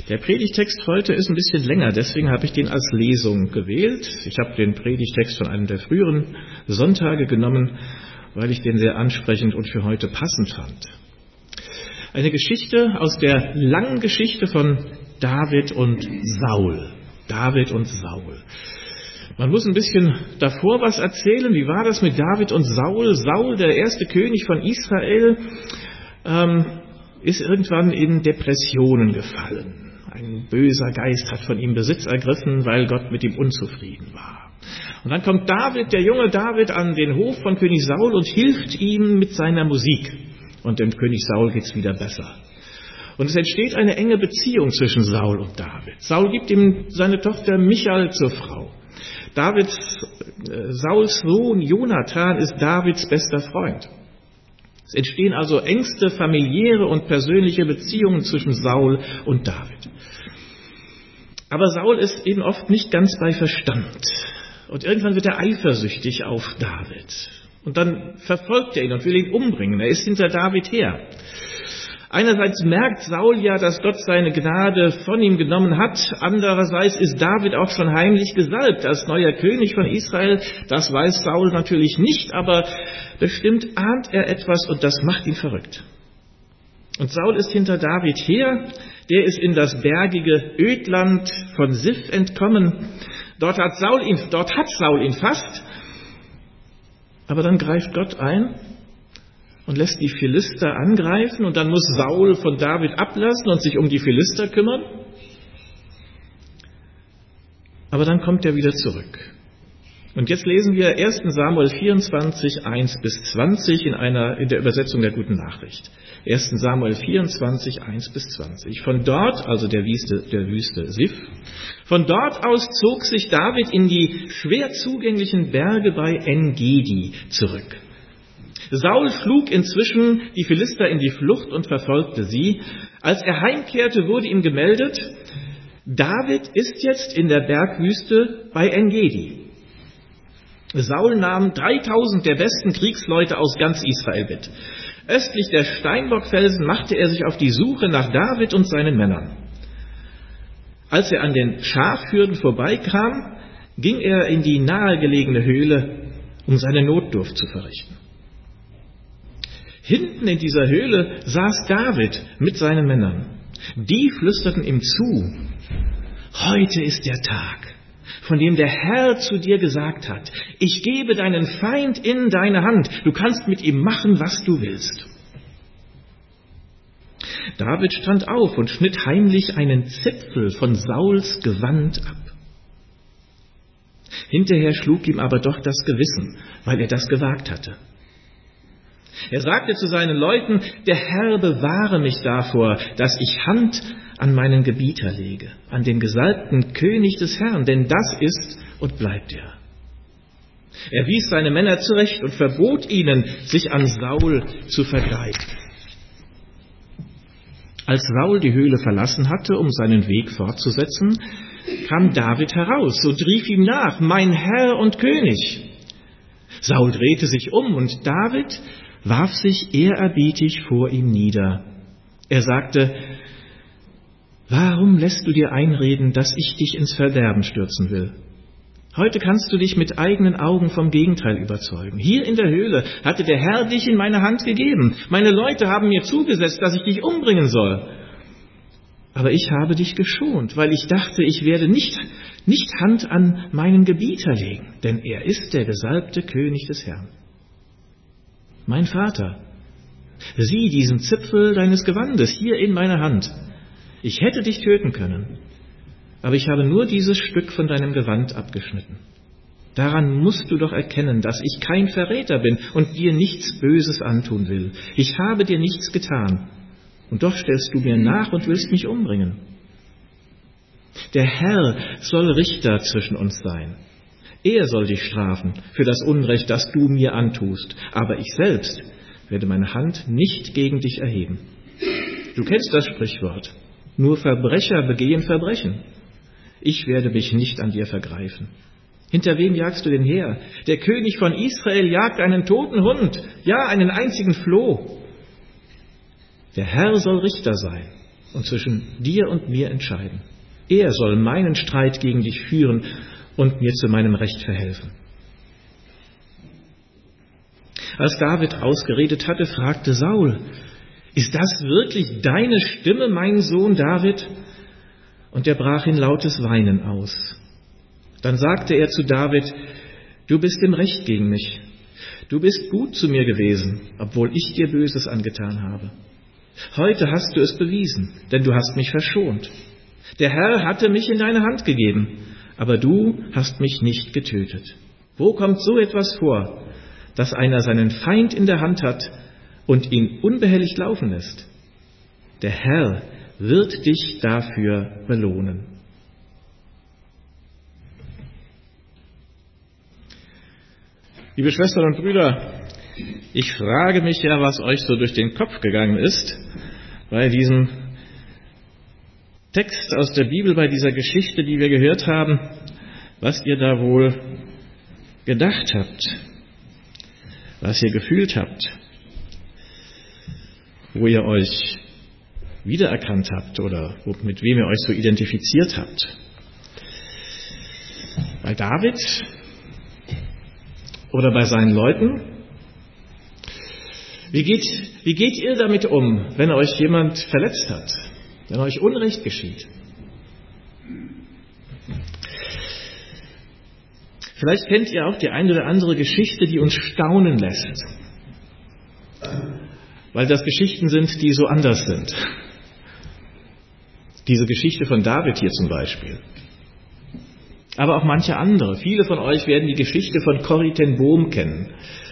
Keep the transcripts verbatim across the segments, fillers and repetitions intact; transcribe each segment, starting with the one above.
Der Predigtext heute ist ein bisschen länger, deswegen habe ich den als Lesung gewählt. Ich habe den Predigtext von einem der früheren Sonntage genommen, weil ich den sehr ansprechend und für heute passend fand. Eine Geschichte aus der langen Geschichte von David und Saul. David und Saul. Man muss ein bisschen davor was erzählen. Wie war das mit David und Saul? Saul, der erste König von Israel, ähm, ist irgendwann in Depressionen gefallen. Ein böser Geist hat von ihm Besitz ergriffen, weil Gott mit ihm unzufrieden war. Und dann kommt David, der junge David, an den Hof von König Saul und hilft ihm mit seiner Musik. Und dem König Saul geht's wieder besser. Und es entsteht eine enge Beziehung zwischen Saul und David. Saul gibt ihm seine Tochter Michal zur Frau. Davids, äh, Sauls Sohn Jonathan ist Davids bester Freund. Es entstehen also engste familiäre und persönliche Beziehungen zwischen Saul und David. Aber Saul ist eben oft nicht ganz bei Verstand. Und irgendwann wird er eifersüchtig auf David. Und dann verfolgt er ihn und will ihn umbringen. Er ist hinter David her. Einerseits merkt Saul ja, dass Gott seine Gnade von ihm genommen hat. Andererseits ist David auch schon heimlich gesalbt als neuer König von Israel. Das weiß Saul natürlich nicht, aber bestimmt ahnt er etwas und das macht ihn verrückt. Und Saul ist hinter David her. Der ist in das bergige Ödland von Sif entkommen. Dort hat Saul ihn, dort hat Saul ihn fast. Aber dann greift Gott ein und lässt die Philister angreifen. Und dann muss Saul von David ablassen und sich um die Philister kümmern. Aber dann kommt er wieder zurück. Und jetzt lesen wir erster Samuel vierundzwanzig, eins bis zwanzig in einer, in der Übersetzung der Guten Nachricht. erster Samuel vierundzwanzig, eins bis zwanzig. Von dort, also der Wüste, der Wüste Sif, von dort aus zog sich David in die schwer zugänglichen Berge bei En-Gedi zurück. Saul schlug inzwischen die Philister in die Flucht und verfolgte sie. Als er heimkehrte, wurde ihm gemeldet, David ist jetzt in der Bergwüste bei En-Gedi. Saul nahm dreitausend der besten Kriegsleute aus ganz Israel mit. Östlich der Steinbockfelsen machte er sich auf die Suche nach David und seinen Männern. Als er an den Schafhürden vorbeikam, ging er in die nahegelegene Höhle, um seine Notdurft zu verrichten. Hinten in dieser Höhle saß David mit seinen Männern. Die flüsterten ihm zu, heute ist der Tag, von dem der Herr zu dir gesagt hat, ich gebe deinen Feind in deine Hand, du kannst mit ihm machen, was du willst. David stand auf und schnitt heimlich einen Zipfel von Sauls Gewand ab. Hinterher schlug ihm aber doch das Gewissen, weil er das gewagt hatte. Er sagte zu seinen Leuten, der Herr bewahre mich davor, dass ich Hand an meinen Gebieter lege, an den gesalbten König des Herrn, denn das ist und bleibt er. Er wies seine Männer zurecht und verbot ihnen, sich an Saul zu vergreifen. Als Saul die Höhle verlassen hatte, um seinen Weg fortzusetzen, kam David heraus und rief ihm nach, mein Herr und König. Saul drehte sich um und David warf sich ehrerbietig vor ihm nieder. Er sagte, warum lässt du dir einreden, dass ich dich ins Verderben stürzen will? Heute kannst du dich mit eigenen Augen vom Gegenteil überzeugen. Hier in der Höhle hatte der Herr dich in meine Hand gegeben. Meine Leute haben mir zugesetzt, dass ich dich umbringen soll. Aber ich habe dich geschont, weil ich dachte, ich werde nicht, nicht Hand an meinen Gebieter legen, denn er ist der gesalbte König des Herrn. Mein Vater, sieh diesen Zipfel deines Gewandes hier in meiner Hand. Ich hätte dich töten können, aber ich habe nur dieses Stück von deinem Gewand abgeschnitten. Daran musst du doch erkennen, dass ich kein Verräter bin und dir nichts Böses antun will. Ich habe dir nichts getan, und doch stellst du mir nach und willst mich umbringen. Der Herr soll Richter zwischen uns sein. Er soll dich strafen für das Unrecht, das du mir antust, aber ich selbst werde meine Hand nicht gegen dich erheben. Du kennst das Sprichwort, nur Verbrecher begehen Verbrechen. Ich werde mich nicht an dir vergreifen. Hinter wem jagst du denn her? Der König von Israel jagt einen toten Hund, ja, einen einzigen Floh. Der Herr soll Richter sein. und zwischen dir und mir entscheiden. Er soll meinen Streit gegen dich führen und mir zu meinem Recht verhelfen. Als David ausgeredet hatte, fragte Saul: Ist das wirklich deine Stimme, mein Sohn David? Und er brach in lautes Weinen aus. Dann sagte er zu David: Du bist im Recht gegen mich. Du bist gut zu mir gewesen, obwohl ich dir Böses angetan habe. Heute hast du es bewiesen, denn du hast mich verschont. Der Herr hatte mich in deine Hand gegeben, aber du hast mich nicht getötet. Wo kommt so etwas vor, dass einer seinen Feind in der Hand hat und ihn unbehelligt laufen lässt? Der Herr wird dich dafür belohnen. Liebe Schwestern und Brüder, ich frage mich ja, was euch so durch den Kopf gegangen ist bei diesem Text aus der Bibel, bei dieser Geschichte, die wir gehört haben, was ihr da wohl gedacht habt, was ihr gefühlt habt, wo ihr euch wiedererkannt habt oder mit wem ihr euch so identifiziert habt. Bei David oder bei seinen Leuten? Wie geht, wie geht ihr damit um, wenn euch jemand verletzt hat, wenn euch Unrecht geschieht? Vielleicht kennt ihr auch die eine oder andere Geschichte, die uns staunen lässt, weil das Geschichten sind, die so anders sind. Diese Geschichte von David hier zum Beispiel. Aber auch manche andere. Viele von euch werden die Geschichte von Corrie ten Boom kennen.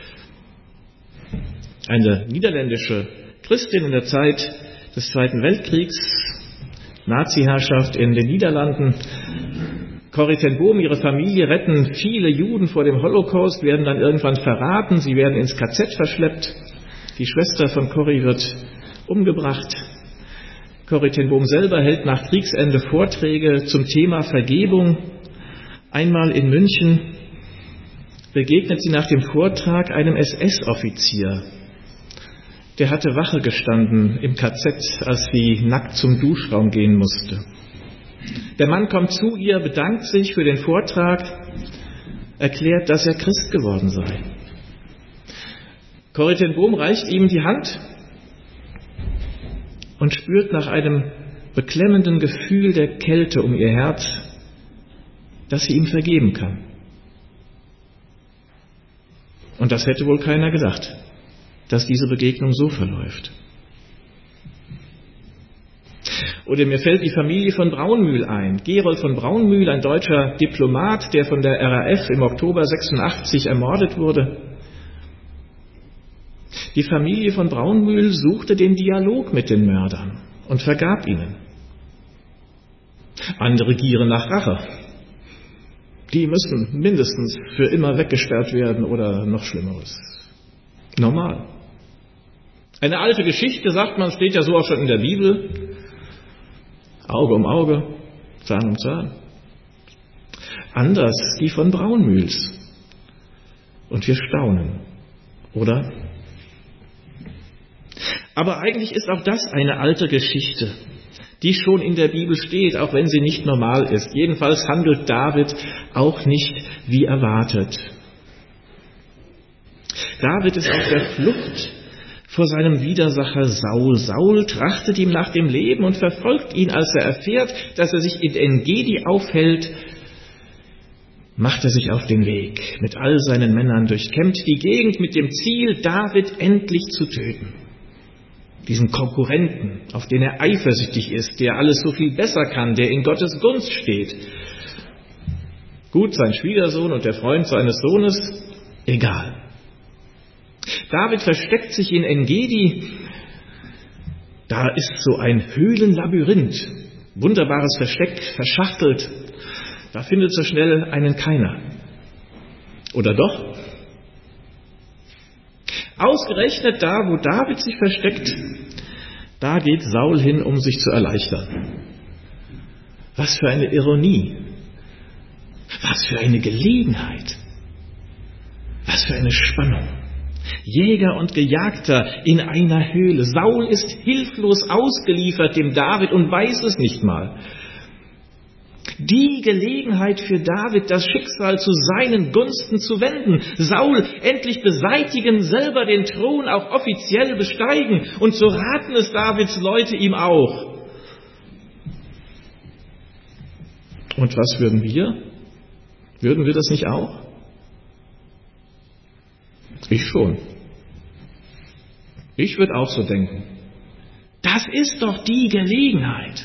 Eine niederländische Christin in der Zeit des Zweiten Weltkriegs, Nazi-Herrschaft in den Niederlanden. Corrie ten Boom, ihre Familie retten viele Juden vor dem Holocaust, werden dann irgendwann verraten, sie werden ins K Z verschleppt. Die Schwester von Corrie wird umgebracht. Corrie ten Boom selber hält nach Kriegsende Vorträge zum Thema Vergebung. Einmal in München begegnet sie nach dem Vortrag einem S S-Offizier. Der hatte Wache gestanden im K Z, als sie nackt zum Duschraum gehen musste. Der Mann kommt zu ihr, bedankt sich für den Vortrag, erklärt, dass er Christ geworden sei. Corrie ten Boom reicht ihm die Hand und spürt nach einem beklemmenden Gefühl der Kälte um ihr Herz, dass sie ihm vergeben kann. Und das hätte wohl keiner gedacht, dass diese Begegnung so verläuft. Oder mir fällt die Familie von Braunmühl ein. Gerold von Braunmühl, ein deutscher Diplomat, der von der R A F im Oktober sechsundachtzig ermordet wurde. Die Familie von Braunmühl suchte den Dialog mit den Mördern und vergab ihnen. Andere gieren nach Rache. Die müssen mindestens für immer weggesperrt werden oder noch Schlimmeres. Normal. Eine alte Geschichte, sagt man, steht ja so auch schon in der Bibel. Auge um Auge, Zahn um Zahn. Anders die von Braunmühls. Und wir staunen, oder? Aber eigentlich ist auch das eine alte Geschichte, die schon in der Bibel steht, auch wenn sie nicht normal ist. Jedenfalls handelt David auch nicht wie erwartet. David ist auf der Flucht vor seinem Widersacher Saul. Saul trachtet ihm nach dem Leben und verfolgt ihn. Als er erfährt, dass er sich in En-Gedi aufhält, macht er sich auf den Weg. Mit all seinen Männern durchkämmt die Gegend mit dem Ziel, David endlich zu töten. Diesen Konkurrenten, auf den er eifersüchtig ist, der alles so viel besser kann, der in Gottes Gunst steht. Gut, sein Schwiegersohn und der Freund seines Sohnes, egal. David versteckt sich in En-Gedi. Da ist so ein Höhlenlabyrinth. Wunderbares Versteck, verschachtelt. Da findet so schnell einen keiner. Oder doch? Ausgerechnet da, wo David sich versteckt, da geht Saul hin, um sich zu erleichtern. Was für eine Ironie. Was für eine Gelegenheit. Was für eine Spannung. Jäger und Gejagter in einer Höhle. Saul ist hilflos ausgeliefert dem David und weiß es nicht mal. Die Gelegenheit für David, das Schicksal zu seinen Gunsten zu wenden. Saul endlich beseitigen, selber den Thron auch offiziell besteigen. Und so raten es Davids Leute ihm auch. Und was würden wir? Würden wir das nicht auch? Ich schon. Ich würde auch so denken. Das ist doch die Gelegenheit.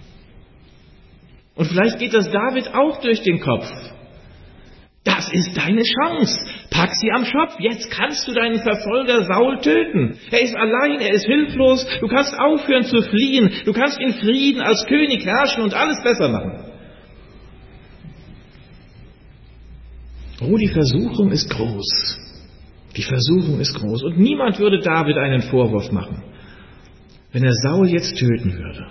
Und vielleicht geht das David auch durch den Kopf. Das ist deine Chance. Pack sie am Schopf. Jetzt kannst du deinen Verfolger Saul töten. Er ist allein, er ist hilflos. Du kannst aufhören zu fliehen. Du kannst in Frieden als König herrschen und alles besser machen. Oh, die Versuchung ist groß. Die Versuchung ist groß. Und niemand würde David einen Vorwurf machen, wenn er Saul jetzt töten würde.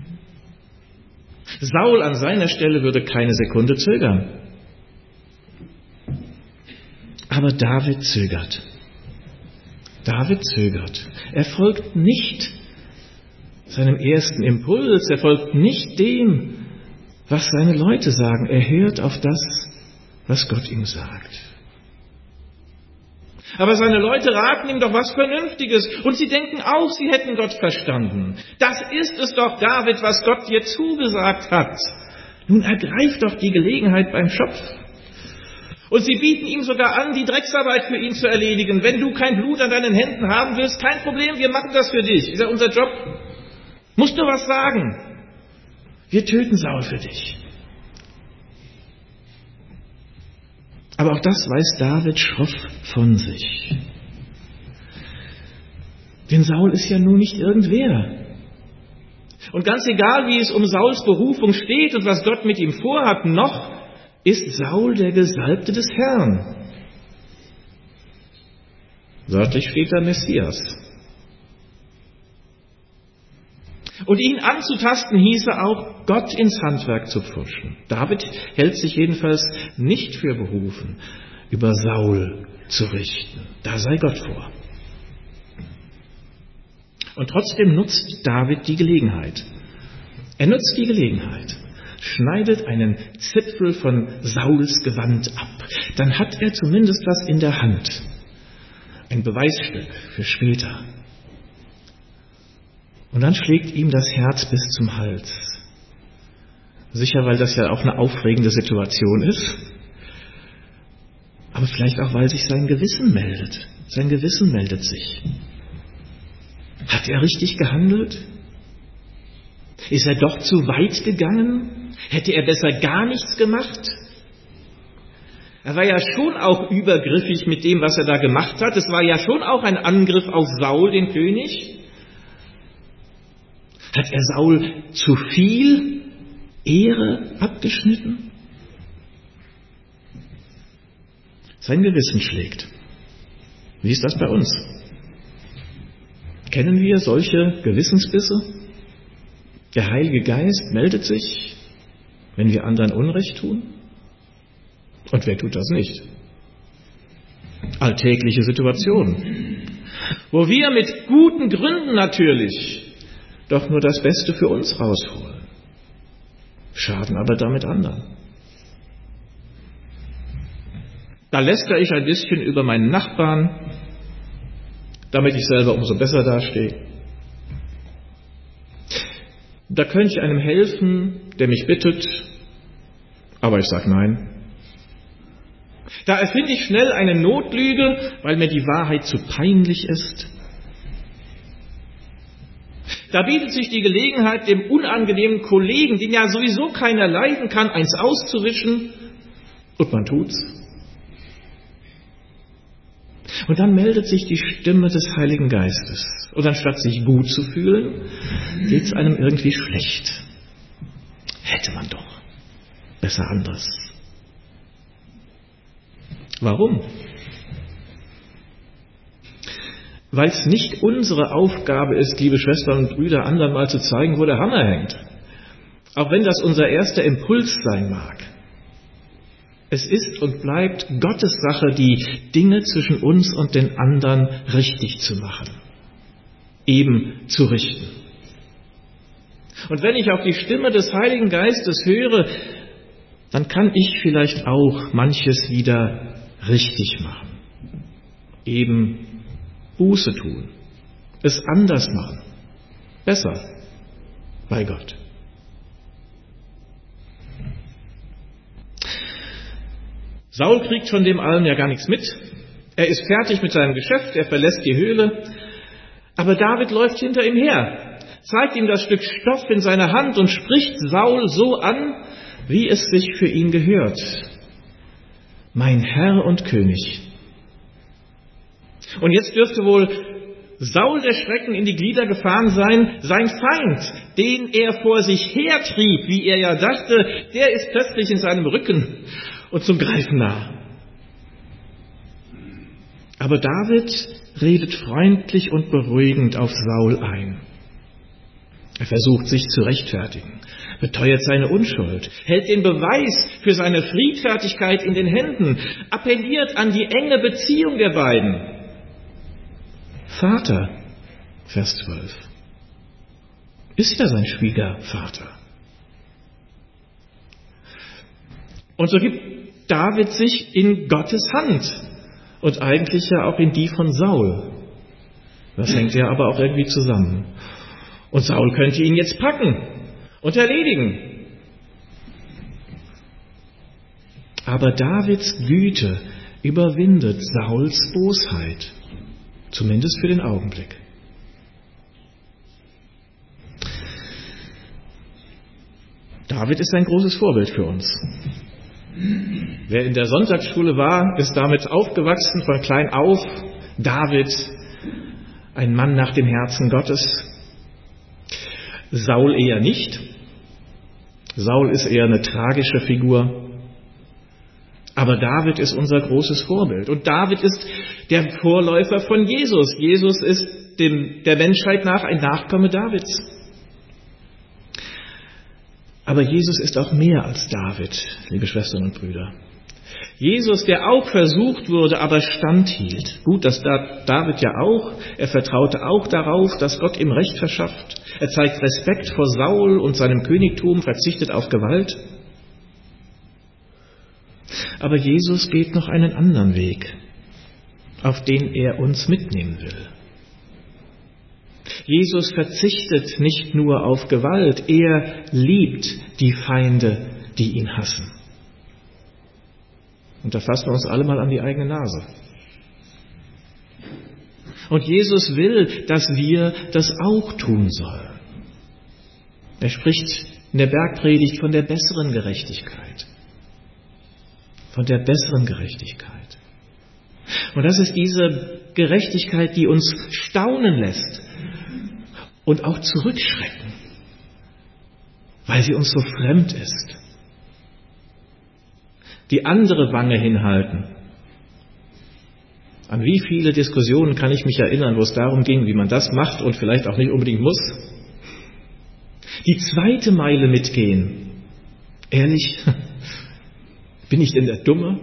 Saul an seiner Stelle würde keine Sekunde zögern. Aber David zögert. David zögert. Er folgt nicht seinem ersten Impuls. Er folgt nicht dem, was seine Leute sagen. Er hört auf das, was Gott ihm sagt. Aber seine Leute raten ihm doch was Vernünftiges und sie denken auch, sie hätten Gott verstanden. Das ist es doch, David, was Gott dir zugesagt hat. Nun ergreif doch die Gelegenheit beim Schopf. Und sie bieten ihm sogar an, die Drecksarbeit für ihn zu erledigen. Wenn du kein Blut an deinen Händen haben willst, kein Problem, wir machen das für dich. Ist ja unser Job. Musst du was sagen? Wir töten Saul für dich. Aber auch das weiß David schroff von sich. Denn Saul ist ja nun nicht irgendwer. Und ganz egal, wie es um Sauls Berufung steht und was Gott mit ihm vorhat, noch ist Saul der Gesalbte des Herrn. Wörtlich steht da Messias. Und ihn anzutasten hieße auch, Gott ins Handwerk zu pfuschen. David hält sich jedenfalls nicht für berufen, über Saul zu richten. Da sei Gott vor. Und trotzdem nutzt David die Gelegenheit. Er nutzt die Gelegenheit, schneidet einen Zipfel von Sauls Gewand ab. Dann hat er zumindest was in der Hand. Ein Beweisstück für später. Und dann schlägt ihm das Herz bis zum Hals. Sicher, weil das ja auch eine aufregende Situation ist. Aber vielleicht auch, weil sich sein Gewissen meldet. Sein Gewissen meldet sich. Hat er richtig gehandelt? Ist er doch zu weit gegangen? Hätte er besser gar nichts gemacht? Er war ja schon auch übergriffig mit dem, was er da gemacht hat. Es war ja schon auch ein Angriff auf Saul, den König. Hat er Saul zu viel Ehre abgeschnitten? Sein Gewissen schlägt. Wie ist das bei uns? Kennen wir solche Gewissensbisse? Der Heilige Geist meldet sich, wenn wir anderen Unrecht tun? Und wer tut das nicht? Alltägliche Situationen, wo wir mit guten Gründen natürlich doch nur das Beste für uns rausholen, schaden aber damit anderen. Da lästere ich ein bisschen über meinen Nachbarn, damit ich selber umso besser dastehe. Da könnte ich einem helfen, der mich bittet, aber ich sage nein. Da erfinde ich schnell eine Notlüge, weil mir die Wahrheit zu peinlich ist. Da bietet sich die Gelegenheit, dem unangenehmen Kollegen, den ja sowieso keiner leiden kann, eins auszuwischen, und man tut's. Und dann meldet sich die Stimme des Heiligen Geistes. Und anstatt sich gut zu fühlen, geht's einem irgendwie schlecht. Hätte man doch besser anders. Warum? Weil es nicht unsere Aufgabe ist, liebe Schwestern und Brüder, anderen mal zu zeigen, wo der Hammer hängt. Auch wenn das unser erster Impuls sein mag. Es ist und bleibt Gottes Sache, die Dinge zwischen uns und den anderen richtig zu machen, eben zu richten. Und wenn ich auf die Stimme des Heiligen Geistes höre, dann kann ich vielleicht auch manches wieder richtig machen, eben Buße tun, es anders machen, besser bei Gott. Saul kriegt von dem allem ja gar nichts mit. Er ist fertig mit seinem Geschäft, er verlässt die Höhle. Aber David läuft hinter ihm her, zeigt ihm das Stück Stoff in seiner Hand und spricht Saul so an, wie es sich für ihn gehört. Mein Herr und König. Und jetzt dürfte wohl Saul der Schrecken in die Glieder gefahren sein. Sein Feind, den er vor sich hertrieb, wie er ja dachte, der ist plötzlich in seinem Rücken und zum Greifen nah. Aber David redet freundlich und beruhigend auf Saul ein. Er versucht, sich zu rechtfertigen, beteuert seine Unschuld, hält den Beweis für seine Friedfertigkeit in den Händen, appelliert an die enge Beziehung der beiden. Vater, Vers zwölf, ist ja sein Schwiegervater. Und so gibt David sich in Gottes Hand und eigentlich ja auch in die von Saul. Das hängt ja aber auch irgendwie zusammen. Und Saul könnte ihn jetzt packen und erledigen. Aber Davids Güte überwindet Sauls Bosheit, zumindest für den Augenblick. David ist ein großes Vorbild für uns. Wer in der Sonntagsschule war, ist damit aufgewachsen, von klein auf. David, ein Mann nach dem Herzen Gottes. Saul eher nicht. Saul ist eher eine tragische Figur. Aber David ist unser großes Vorbild. Und David ist der Vorläufer von Jesus. Jesus ist dem, der Menschheit nach ein Nachkomme Davids. Aber Jesus ist auch mehr als David, liebe Schwestern und Brüder. Jesus, der auch versucht wurde, aber standhielt. Gut, das tat David ja auch. Er vertraute auch darauf, dass Gott ihm Recht verschafft. Er zeigt Respekt vor Saul und seinem Königtum, verzichtet auf Gewalt. Aber Jesus geht noch einen anderen Weg, auf den er uns mitnehmen will. Jesus verzichtet nicht nur auf Gewalt, er liebt die Feinde, die ihn hassen. Und da fassen wir uns alle mal an die eigene Nase. Und Jesus will, dass wir das auch tun sollen. Er spricht in der Bergpredigt von der besseren Gerechtigkeit. Von der besseren Gerechtigkeit. Und das ist diese Gerechtigkeit, die uns staunen lässt und auch zurückschrecken, weil sie uns so fremd ist. Die andere Wange hinhalten. An wie viele Diskussionen kann ich mich erinnern, wo es darum ging, wie man das macht und vielleicht auch nicht unbedingt muss. Die zweite Meile mitgehen. Ehrlich, bin ich denn der Dumme?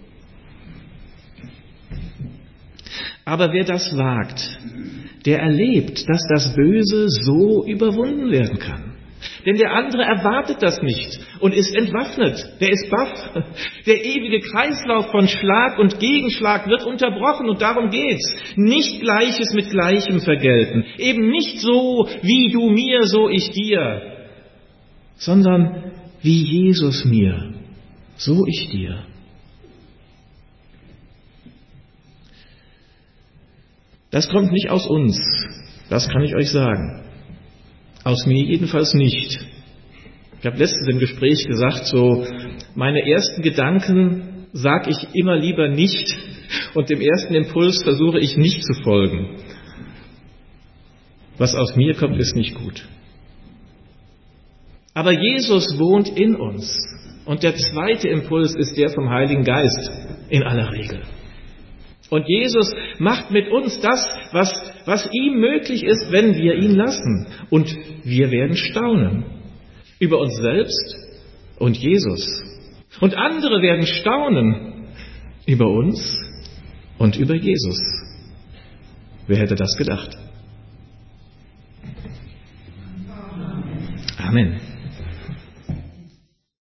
Aber wer das wagt, der erlebt, dass das Böse so überwunden werden kann. Denn der andere erwartet das nicht und ist entwaffnet. Der ist baff. Der ewige Kreislauf von Schlag und Gegenschlag wird unterbrochen und darum geht's. Nicht Gleiches mit Gleichem vergelten. Eben nicht so, wie du mir, so ich dir. Sondern wie Jesus mir, so ich dir. Das kommt nicht aus uns. Das kann ich euch sagen. Aus mir jedenfalls nicht. Ich habe letztens im Gespräch gesagt, so meine ersten Gedanken sage ich immer lieber nicht und dem ersten Impuls versuche ich nicht zu folgen. Was aus mir kommt, ist nicht gut. Aber Jesus wohnt in uns und der zweite Impuls ist der vom Heiligen Geist in aller Regel. Und Jesus macht mit uns das, was, was ihm möglich ist, wenn wir ihn lassen. Und wir werden staunen über uns selbst und Jesus. Und andere werden staunen über uns und über Jesus. Wer hätte das gedacht? Amen.